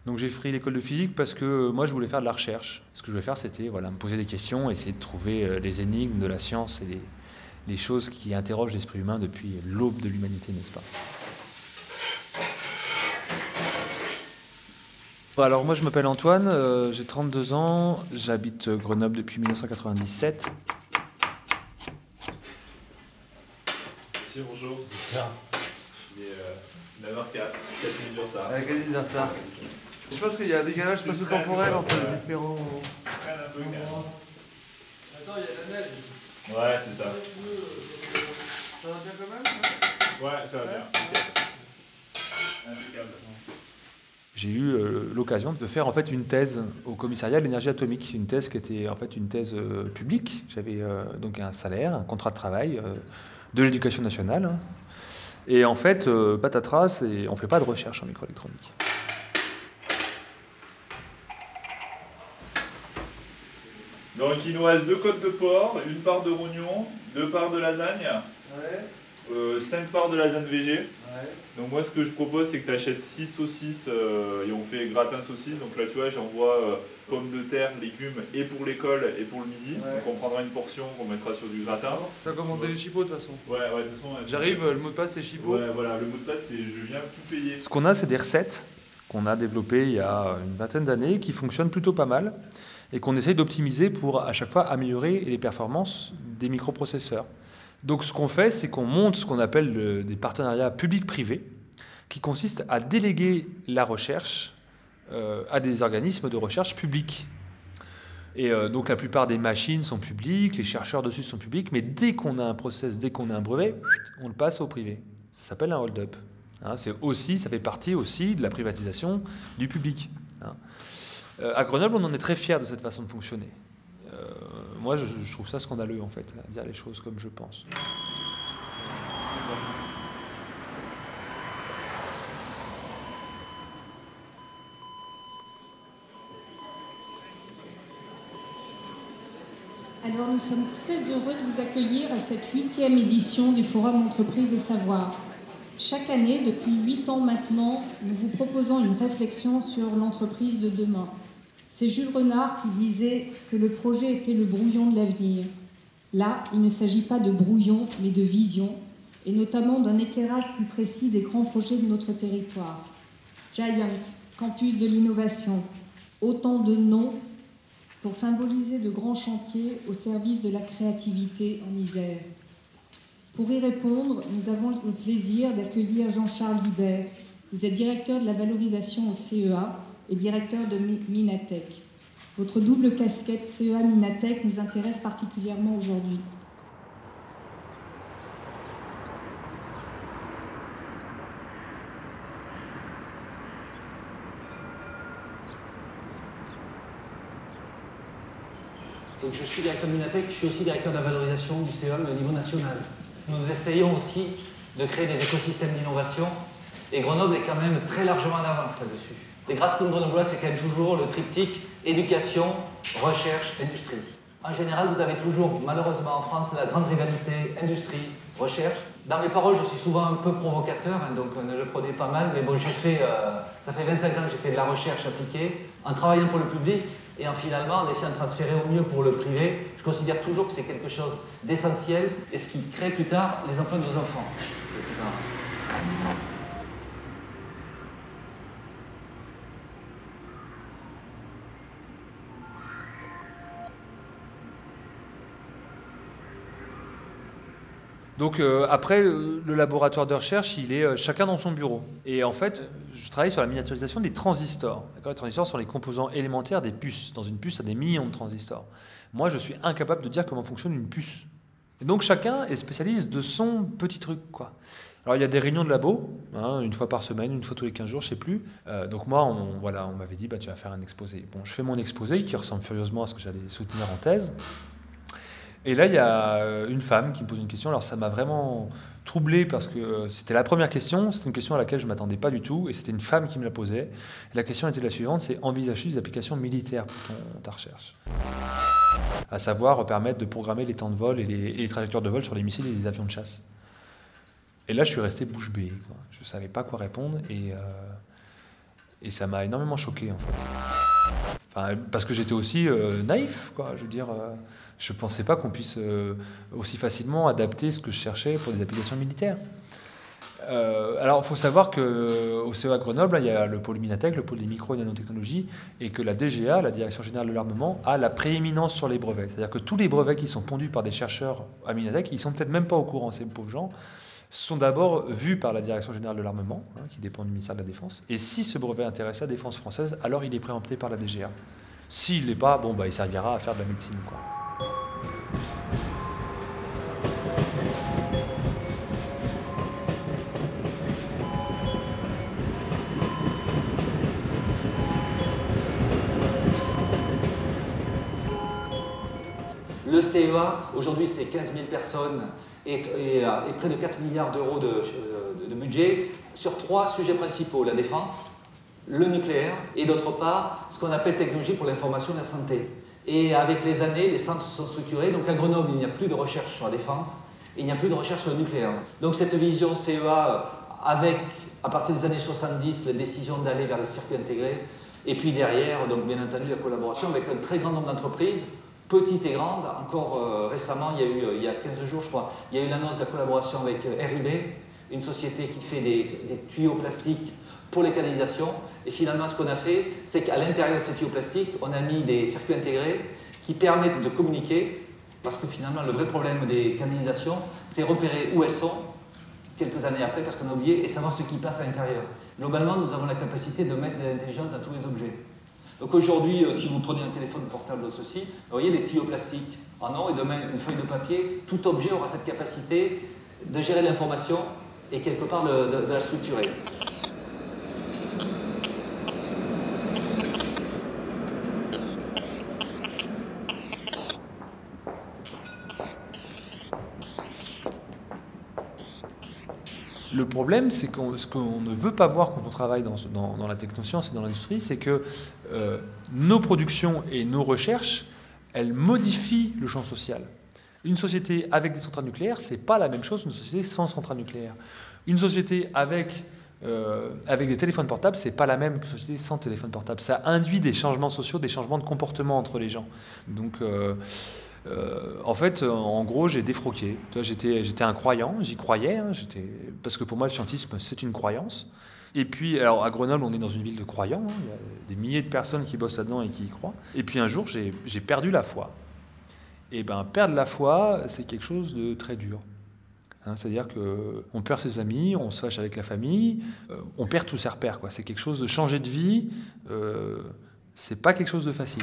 Donc j'ai pris l'école de physique parce que moi je voulais faire de la recherche. Ce que je voulais faire c'était me poser des questions, essayer de trouver les énigmes de la science et les choses qui interrogent l'esprit humain depuis l'aube de l'humanité, n'est-ce pas? Alors moi je m'appelle Antoine, j'ai 32 ans, j'habite Grenoble depuis 1997. Monsieur, bonjour. Il est 9h04, 4 minutes de retard. Avec 4 minutes de retard. Je pense qu'il y a un décalage spatio-temporel entre les différents... Un peu calme. Attends, il y a la neige. Ouais, c'est ça. Ça va bien quand même? Ouais, ça va bien. Impeccable. J'ai eu l'occasion de faire en fait une thèse au commissariat de l'énergie atomique, une thèse qui était en fait une thèse publique. J'avais donc un salaire, un contrat de travail de l'éducation nationale. Hein. Et en fait, patatras, on ne fait pas de recherche en microélectronique. Donc il nous reste 2 côtes de porc, une part de rognon, 2 parts de lasagne, 5 parts de lasagne végé. Donc moi ce que je propose c'est que tu achètes 6 saucisses et on fait gratin saucisse. Donc là tu vois j'envoie pommes de terre, légumes et pour l'école et pour le midi. Donc on prendra une portion qu'on mettra sur du gratin. Tu as commandé les chipots de toute façon. Ouais, de toute façon. J'arrive, le mot de passe c'est chipot. Ouais, voilà, le mot de passe c'est je viens tout payer. Ce qu'on a, c'est des recettes qu'on a développées il y a une vingtaine d'années qui fonctionnent plutôt pas mal et qu'on essaye d'optimiser pour à chaque fois améliorer les performances des microprocesseurs. Donc ce qu'on fait, c'est qu'on monte ce qu'on appelle des partenariats publics-privés qui consistent à déléguer la recherche à des organismes de recherche publics. Et donc la plupart des machines sont publiques, les chercheurs dessus sont publics, mais dès qu'on a un process, dès qu'on a un brevet, on le passe au privé. Ça s'appelle un hold-up. Hein, ça fait partie aussi de la privatisation du public. Hein. À Grenoble, on en est très fiers de cette façon de fonctionner. Moi, je trouve ça scandaleux, en fait, à dire les choses comme je pense. Alors, nous sommes très heureux de vous accueillir à cette 8e édition du Forum Entreprises de Savoir. Chaque année, depuis 8 ans maintenant, nous vous proposons une réflexion sur l'entreprise de demain. C'est Jules Renard qui disait que le projet était le brouillon de l'avenir. Là, il ne s'agit pas de brouillon, mais de vision, et notamment d'un éclairage plus précis des grands projets de notre territoire. Giant, campus de l'innovation, autant de noms pour symboliser de grands chantiers au service de la créativité en Isère. Pour y répondre, nous avons le plaisir d'accueillir Jean-Charles Libert. Vous êtes directeur de la valorisation au CEA et directeur de Minatech. Votre double casquette CEA-Minatech nous intéresse particulièrement aujourd'hui. Donc je suis directeur de Minatech, je suis aussi directeur de la valorisation du CEA au niveau national. Nous essayons aussi de créer des écosystèmes d'innovation et Grenoble est quand même très largement en avance là-dessus. Les racines grenobloises, c'est quand même toujours le triptyque éducation, recherche, industrie. En général, vous avez toujours, malheureusement en France, la grande rivalité industrie, recherche. Dans mes paroles, je suis souvent un peu provocateur, hein, donc ne le prenez pas mal, mais bon, ça fait 25 ans que j'ai fait de la recherche appliquée, en travaillant pour le public et finalement en essayant de transférer au mieux pour le privé. Je considère toujours que c'est quelque chose d'essentiel et ce qui crée plus tard les emplois de nos enfants. Donc après, le laboratoire de recherche, il est chacun dans son bureau. Et en fait, je travaille sur la miniaturisation des transistors. Les transistors sont les composants élémentaires des puces. Dans une puce, il y a des millions de transistors. Moi, je suis incapable de dire comment fonctionne une puce. Et donc chacun est spécialiste de son petit truc, quoi. Alors il y a des réunions de labo, hein, une fois par semaine, une fois tous les 15 jours, je ne sais plus. Donc moi, on m'avait dit, tu vas faire un exposé. Bon, je fais mon exposé qui ressemble furieusement à ce que j'allais soutenir en thèse. Et là, il y a une femme qui me pose une question. Alors ça m'a vraiment troublé parce que c'était la première question. C'était une question à laquelle je ne m'attendais pas du tout. Et c'était une femme qui me la posait. Et la question était la suivante, c'est envisager des applications militaires pour ta recherche. À savoir permettre de programmer les temps de vol et les trajectoires de vol sur les missiles et les avions de chasse. Et là, je suis resté bouche bée, quoi. Je ne savais pas quoi répondre. Et ça m'a énormément choqué, en fait. Enfin, parce que j'étais aussi naïf, quoi. Je veux dire, je ne pensais pas qu'on puisse aussi facilement adapter ce que je cherchais pour des applications militaires. Alors, il faut savoir qu'au CEA Grenoble, il y a le pôle Minatech, le pôle des micro et nanotechnologies, et que la DGA, la Direction Générale de l'Armement, a la prééminence sur les brevets. C'est-à-dire que tous les brevets qui sont pondus par des chercheurs à Minatech, ils ne sont peut-être même pas au courant, ces pauvres gens, sont d'abord vus par la Direction Générale de l'Armement, qui dépend du ministère de la Défense. Et si ce brevet intéresse la défense française, alors il est préempté par la DGA. S'il ne l'est pas, bon, il servira à faire de la médecine, quoi. Le CEA, aujourd'hui, c'est 15 000 personnes et près de 4 milliards d'euros de budget sur 3 sujets principaux, la défense, le nucléaire et d'autre part, ce qu'on appelle technologie pour l'information et la santé. Et avec les années, les centres se sont structurés. Donc à Grenoble, il n'y a plus de recherche sur la défense et il n'y a plus de recherche sur le nucléaire. Donc cette vision CEA, avec, à partir des années 70, la décision d'aller vers les circuits intégrés, et puis derrière, donc bien entendu, la collaboration avec un très grand nombre d'entreprises, petites et grandes. Encore récemment, il y a 15 jours, je crois, il y a eu l'annonce de la collaboration avec RIB, une société qui fait des tuyaux plastiques pour les canalisations. Et finalement, ce qu'on a fait, c'est qu'à l'intérieur de ces tuyaux plastiques, on a mis des circuits intégrés qui permettent de communiquer, parce que finalement, le vrai problème des canalisations, c'est repérer où elles sont quelques années après, parce qu'on a oublié, et savoir ce qui passe à l'intérieur. Globalement, nous avons la capacité de mettre de l'intelligence dans tous les objets. Donc aujourd'hui, si vous prenez un téléphone portable ou ceci, vous voyez les tuyaux plastiques en or, et demain une feuille de papier, tout objet aura cette capacité de gérer l'information et quelque part de la structurer. Le problème, c'est que ce qu'on ne veut pas voir quand on travaille dans la technoscience et dans l'industrie, c'est que nos productions et nos recherches, elles modifient le champ social. Une société avec des centrales nucléaires, c'est pas la même chose qu'une société sans centrales nucléaires. Une société avec des téléphones portables, c'est pas la même qu'une société sans téléphone portable. Ça induit des changements sociaux, des changements de comportement entre les gens. Donc en fait, en gros, j'ai défroqué. J'étais un croyant, j'y croyais, parce que pour moi, le scientisme, c'est une croyance. Et puis, alors à Grenoble, on est dans une ville de croyants, il y a des milliers de personnes qui bossent là-dedans et qui y croient. Et puis un jour, j'ai perdu la foi. Et perdre la foi, c'est quelque chose de très dur. C'est-à-dire qu'on perd ses amis, on se fâche avec la famille, on perd tous ses repères, quoi. C'est quelque chose de changer de vie, c'est pas quelque chose de facile.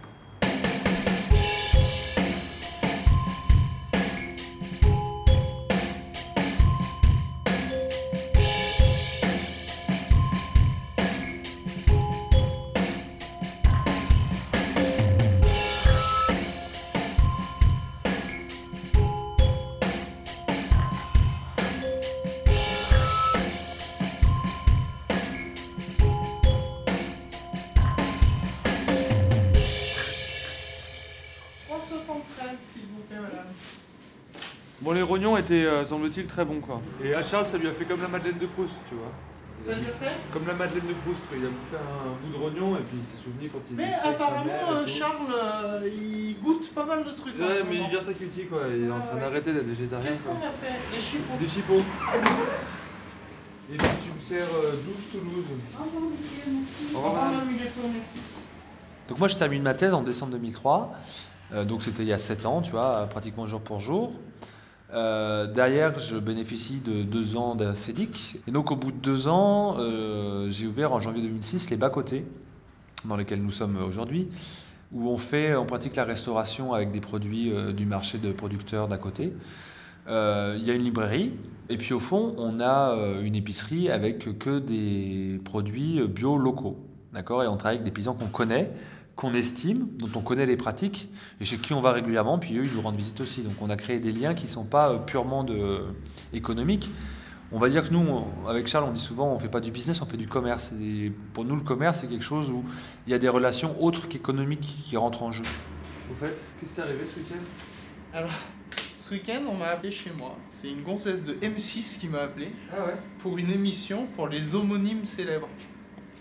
Bon, les rognons étaient, semble-t-il, très bons, quoi. Et à Charles, ça lui a fait comme la Madeleine de Proust, tu vois. Ça lui a fait comme la Madeleine de Proust, il a bouffé un bout de rognon et puis il s'est souvenu quand il... Mais apparemment, Charles, il goûte pas mal de trucs. Ouais, mais il vient s'accultiver, quoi. Il est en train d'arrêter d'être végétarien. Qu'est-ce qu'on a fait? Des chipons. Des chipons. Et puis tu me sers 12 Toulouse. Au revoir, monsieur, merci. Au revoir, madame. Merci. Donc moi, je termine ma thèse en décembre 2003. Donc c'était il y a 7 ans, tu vois, pratiquement jour pour jour. Derrière, je bénéficie de 2 ans d'ACDIC. Et donc, au bout de 2 ans, j'ai ouvert en janvier 2006 les bas-côtés, dans lesquels nous sommes aujourd'hui, où on pratique la restauration avec des produits du marché de producteurs d'à côté. Il y a une librairie, et puis au fond, on a une épicerie avec que des produits bio locaux. D'accord ? Et on travaille avec des paysans qu'on connaît, qu'on estime, dont on connaît les pratiques, et chez qui on va régulièrement, puis eux, ils nous rendent visite aussi. Donc on a créé des liens qui ne sont pas purement économiques. On va dire que nous, avec Charles, on dit souvent, on ne fait pas du business, on fait du commerce. Et pour nous, le commerce, c'est quelque chose où il y a des relations autres qu'économiques qui rentrent en jeu. Au fait, qu'est-ce qui est arrivé ce week-end ? Alors, ce week-end, on m'a appelé chez moi. C'est une gonzesse de M6 qui m'a appelé Ah ouais ? pour une émission pour les homonymes célèbres.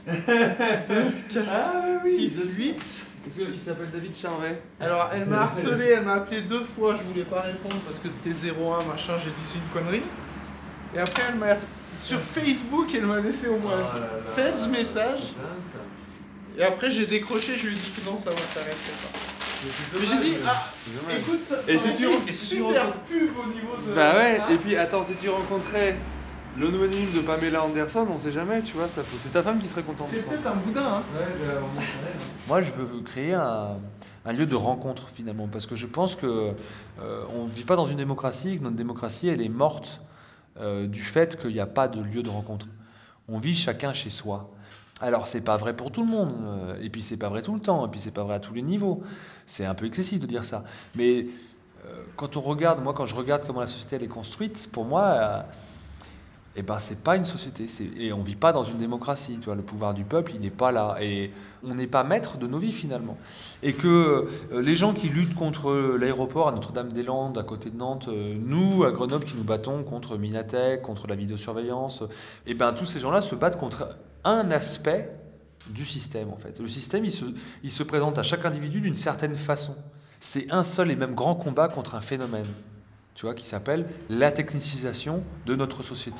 6, 8. Parce qu'il s'appelle David Charvet. Alors elle m'a harcelé, elle m'a appelé 2 fois, je voulais pas répondre parce que c'était 01 machin, j'ai dit c'est une connerie. Et après elle m'a sur Facebook, elle m'a laissé au moins 16 messages. Et après j'ai décroché, je lui ai dit que non, ça m'intéressait pas. Mais j'ai dit, écoute, ça Et aurait si tu fait une si tu super rencontres- pub au niveau de... Bah ouais, Ah. et puis attends, si tu rencontrais l'homonyme de Pamela Anderson, on sait jamais, tu vois, ça faut. C'est ta femme qui serait contente. C'est je crois. peut-être un boudin, hein. Moi, je veux créer un lieu de rencontre finalement, parce que je pense que on ne vit pas dans une démocratie, que notre démocratie, elle est morte du fait qu'il n'y a pas de lieu de rencontre. On vit chacun chez soi. Alors, c'est pas vrai pour tout le monde, et puis c'est pas vrai tout le temps, et puis c'est pas vrai à tous les niveaux. C'est un peu excessif de dire ça. Mais quand on regarde, moi, quand je regarde comment la société elle est construite, pour moi, eh ben, c'est pas une société. Et on vit pas dans une démocratie. Tu vois, le pouvoir du peuple, il n'est pas là. Et on n'est pas maître de nos vies, finalement. Et que les gens qui luttent contre l'aéroport à Notre-Dame-des-Landes, à côté de Nantes, nous, à Grenoble, qui nous battons contre Minatec, contre la vidéosurveillance, eh ben, tous ces gens-là se battent contre un aspect du système, en fait. Le système, il se présente à chaque individu d'une certaine façon. C'est un seul et même grand combat contre un phénomène, tu vois, qui s'appelle la technicisation de notre société.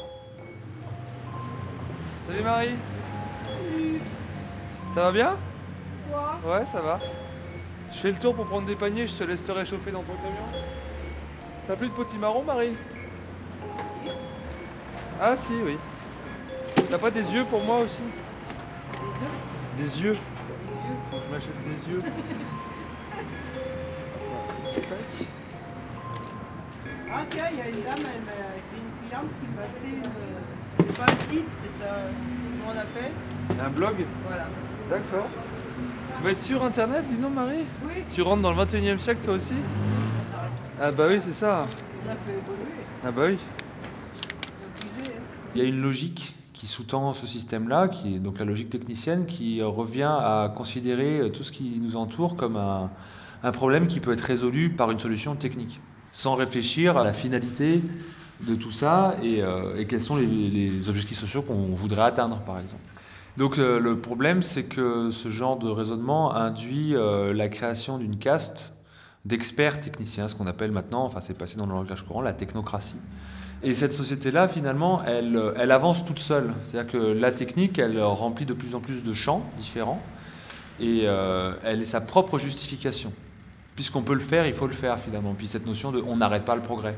Salut Marie. Ça va bien? Ouais, ça va. Je fais le tour pour prendre des paniers, je te laisse te réchauffer dans ton camion. T'as plus de potimarron, Marie? Ah si, oui. T'as pas des yeux pour moi aussi? Des yeux? Faut que je m'achète des yeux. Tac. Ah tiens, il y a une dame, c'est une cliente qui m'a fait une... C'est pas un site, c'est un... Comment on appelle? Un blog? Voilà. D'accord. Tu vas être sur internet, dis-nous Marie? Oui, Tu rentres dans le 21e siècle toi aussi? Ah bah oui, c'est ça. on a fait évoluer. Ah bah oui. Je disais, Il y a une logique qui sous-tend ce système-là, qui est donc la logique technicienne, qui revient à considérer tout ce qui nous entoure comme un problème qui peut être résolu par une solution technique, sans réfléchir à la finalité de tout ça et quels sont les objectifs sociaux qu'on voudrait atteindre, par exemple. Donc le problème, c'est que ce genre de raisonnement induit la création d'une caste d'experts techniciens, ce qu'on appelle maintenant, enfin c'est passé dans le langage courant, la technocratie. Et cette société-là, finalement, elle avance toute seule. C'est-à-dire que la technique, elle remplit de plus en plus de champs différents et elle est sa propre justification. Puisqu'on peut le faire, il faut le faire finalement. Puis cette notion de on n'arrête pas le progrès.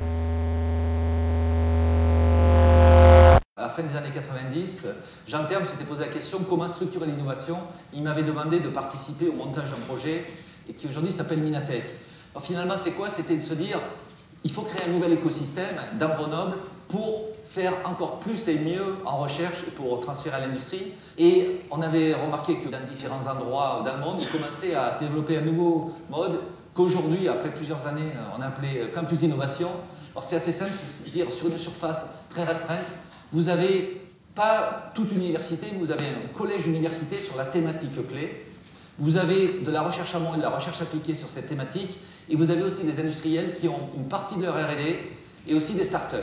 À la fin des années 90, Jean Terme s'était posé la question comment structurer l'innovation. Il m'avait demandé de participer au montage d'un projet et qui aujourd'hui s'appelle Minatec. Alors finalement, c'est quoi? C'était de se dire il faut créer un nouvel écosystème dans Grenoble pour faire encore plus et mieux en recherche et pour transférer à l'industrie. Et on avait remarqué que dans différents endroits dans le monde, il commençait à se développer un nouveau mode qu'aujourd'hui, après plusieurs années, on a appelé campus d'innovation. Alors c'est assez simple, c'est-à-dire sur une surface très restreinte, vous n'avez pas toute une université, vous avez un collège-université sur la thématique clé. Vous avez de la recherche amont et de la recherche appliquée sur cette thématique, et vous avez aussi des industriels qui ont une partie de leur R&D et aussi des startups.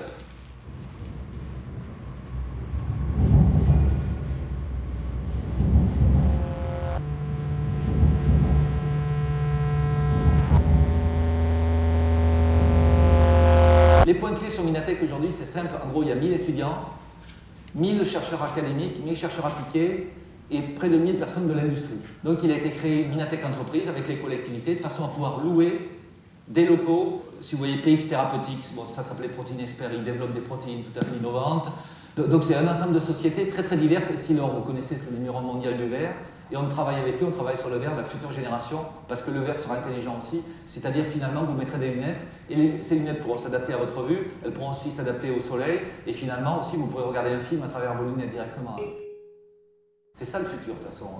Les points clés sur Minatec aujourd'hui, c'est simple. En gros, il y a 1000 étudiants, 1000 chercheurs académiques, 1000 chercheurs appliqués et près de 1000 personnes de l'industrie. Donc il a été créé Minatec Entreprise avec les collectivités de façon à pouvoir louer des locaux. Si vous voyez PX Therapeutics, bon, ça s'appelait Protein Expert, ils développent des protéines tout à fait innovantes. Donc c'est un ensemble de sociétés très très diverses. Et si vous connaissez, c'est le numéro mondial du verre. Et on travaille avec eux, on travaille sur le verre de la future génération, parce que le verre sera intelligent aussi. C'est-à-dire finalement, vous mettrez des lunettes, et ces lunettes pourront s'adapter à votre vue, elles pourront aussi s'adapter au soleil, et finalement aussi, vous pourrez regarder un film à travers vos lunettes directement. C'est ça le futur, de toute façon.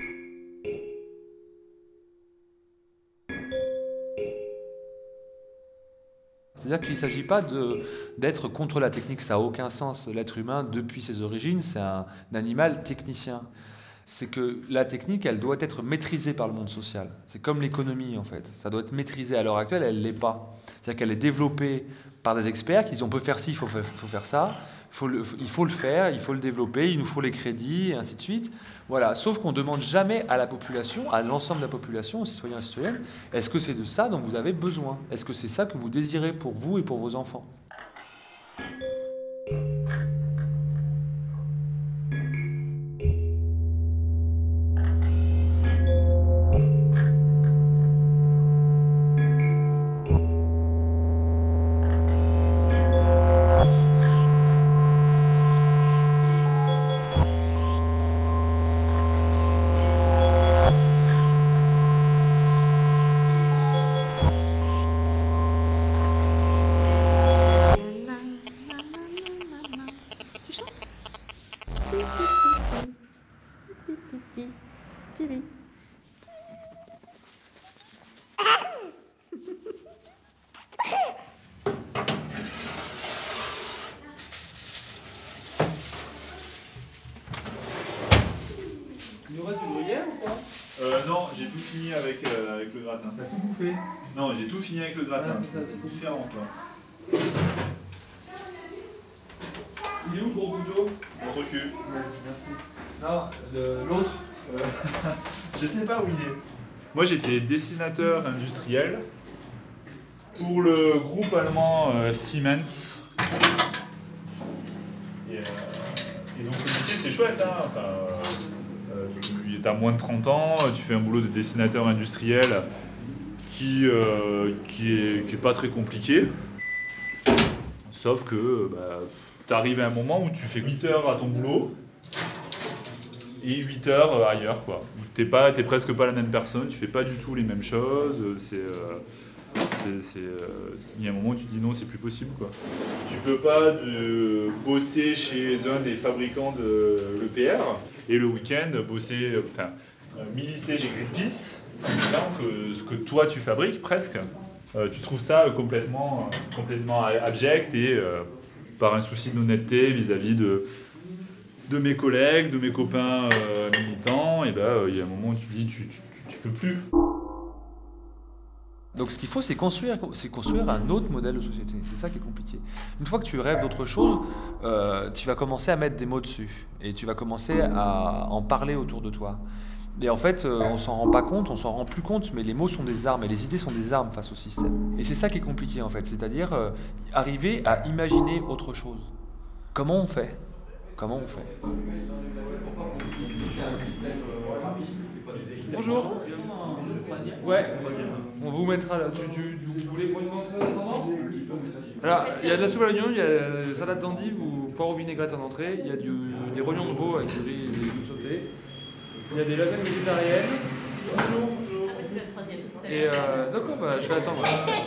C'est-à-dire qu'il ne s'agit pas d'être contre la technique, ça n'a aucun sens. L'être humain, depuis ses origines, c'est un animal technicien. c'est que la technique, elle doit être maîtrisée par le monde social. C'est comme l'économie, en fait. Ça doit être maîtrisé. À l'heure actuelle, elle ne l'est pas. C'est-à-dire qu'elle est développée par des experts qui disent on peut faire ci, il faut faire ça, il faut le faire, il faut le développer, il nous faut les crédits, et ainsi de suite. Voilà. Sauf qu'on ne demande jamais à la population, à l'ensemble de la population, aux citoyens et citoyennes, est-ce que c'est de ça dont vous avez besoin? Est-ce que c'est ça que vous désirez pour vous et pour vos enfants? Il nous reste du gruyère ou pas? Non, j'ai tout fini avec le gratin. T'as tout bouffé? Non, j'ai tout fini avec le gratin. Ah, c'est ça, c'est différent, quoi. Il est où le gros couteau? Contre cul. Ouais, merci. Non, l'autre. Je sais pas où il est. Moi, j'étais dessinateur industriel pour le groupe allemand Siemens. Et donc, le métier, c'est chouette, hein. Enfin, t'as moins de 30 ans, tu fais un boulot de dessinateur industriel qui est pas très compliqué. Sauf que t'arrives à un moment où tu fais 8 heures à ton boulot et 8 heures ailleurs, quoi. T'es presque pas la même personne, tu fais pas du tout les mêmes choses. Il y a un moment où tu te dis non, c'est plus possible, quoi. Tu peux pas bosser chez un des fabricants de l'EPR et le week-end militer chez Greenpeace, que ce que toi tu fabriques presque. Tu trouves ça complètement abject et par un souci d'honnêteté vis-à-vis de mes collègues, de mes copains militants, et il y a un moment où tu dis tu peux plus. Donc ce qu'il faut, c'est construire un autre modèle de société. C'est ça qui est compliqué. Une fois que tu rêves d'autre chose, tu vas commencer à mettre des mots dessus. Et tu vas commencer à en parler autour de toi. Et en fait, on s'en rend pas compte, on s'en rend plus compte, mais les mots sont des armes et les idées sont des armes face au système. Et c'est ça qui est compliqué en fait, c'est-à-dire arriver à imaginer autre chose. Comment on fait? Bonjour. Ouais, on vous mettra là. Vous voulez prendre une attendant? Alors, il y a de la soupe à l'oignon, il y a de la salade d'endive ou poireaux vinaigrette en entrée, il y a des rognons de veau avec du riz et des légumes sautés, il y a des lasagnes végétariennes. Bonjour. Ah, mais c'est le troisième. Et d'accord, je vais attendre.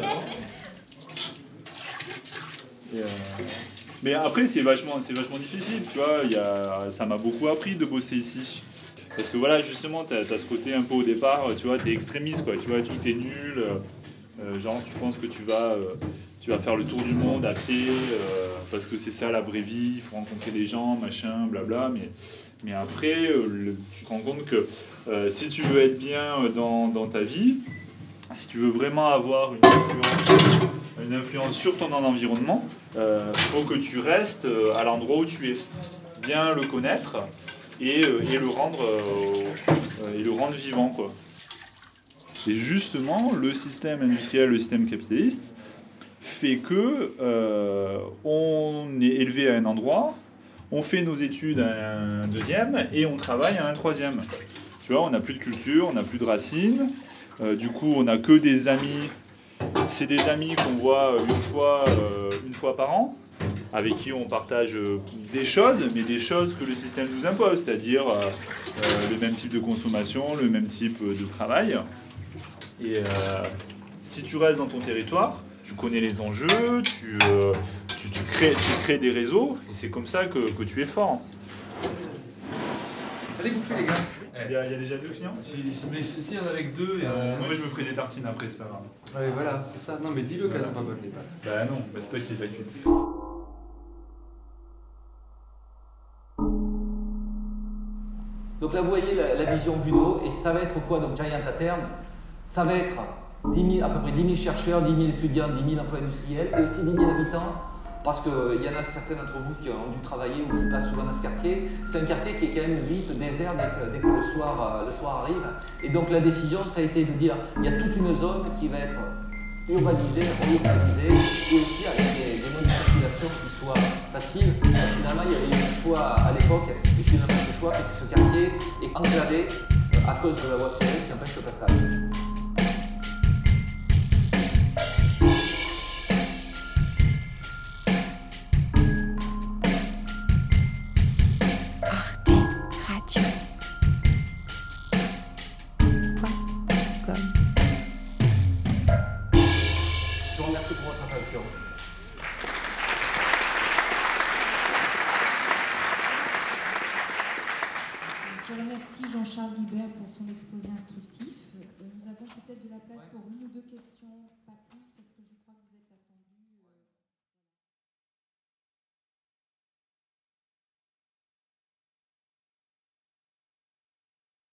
Mais après, c'est vachement difficile, tu vois. Ça m'a beaucoup appris de bosser ici. Parce que voilà, justement, t'as ce côté un peu au départ, tu vois, t'es extrémiste, quoi. Tu vois, tout est nul. Genre, tu penses que tu vas faire le tour du monde à pied, parce que c'est ça la vraie vie, il faut rencontrer des gens, machin, blabla. Mais après, tu te rends compte que si tu veux être bien dans ta vie, si tu veux vraiment avoir une influence sur ton environnement, faut que tu restes à l'endroit où tu es. Bien le connaître et le rendre vivant, quoi. Et justement, le système industriel, le système capitaliste, fait que on est élevé à un endroit, on fait nos études à un deuxième et on travaille à un troisième. Tu vois, on n'a plus de culture, on n'a plus de racines. Du coup, on n'a que des amis. C'est des amis qu'on voit une fois par an, avec qui on partage des choses, mais des choses que le système nous impose, c'est-à-dire le même type de consommation, le même type de travail. Et si tu restes dans ton territoire, tu connais les enjeux, tu crées des réseaux, et c'est comme ça que tu es fort. Allez bouffer les gars. Il y a déjà 2 clients? Si il y en avait que 2, Moi je me ferai des tartines après, c'est pas grave. ouais, voilà, c'est ça. Non mais dis-le qu'elles sont pas bonnes les pâtes. Bah non, c'est toi qui les as cuites. Donc Donc là, vous voyez la vision vue d'eau, et ça va être quoi, donc Giant à terme? Ça va être 10 000, à peu près 10 000 chercheurs, 10 000 étudiants, 10 000 emplois industriels, et aussi 10 000 habitants, parce qu'il y en a certains d'entre vous qui ont dû travailler ou qui passent souvent dans ce quartier. C'est un quartier qui est quand même vite désert dès que le soir arrive. Et donc la décision, ça a été de dire, il y a toute une zone qui va être urbanisée, reurbanisée, et aussi avec des modes de circulation qui soient faciles. Parce que finalement, il y avait eu un choix à l'époque, et finalement ce choix fait que ce quartier est enclavé à cause de la voie ferrée qui empêche le passage. Je vous remercie pour votre attention. Je remercie Jean-Charles Guibert pour son exposé instructif. Nous avons peut-être de la place pour une ou deux questions.